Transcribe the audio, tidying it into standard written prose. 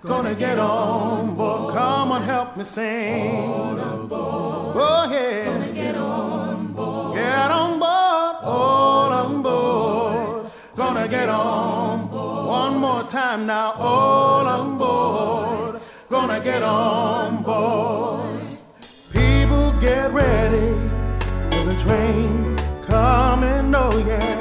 Gonna get on board. Come on, help me sing. All aboard. Go ahead. Gonna get on board. Get on board. All on board. Gonna get on board. One more time now. All on board. Gonna get on board. People get ready. There's a train coming. Oh yeah.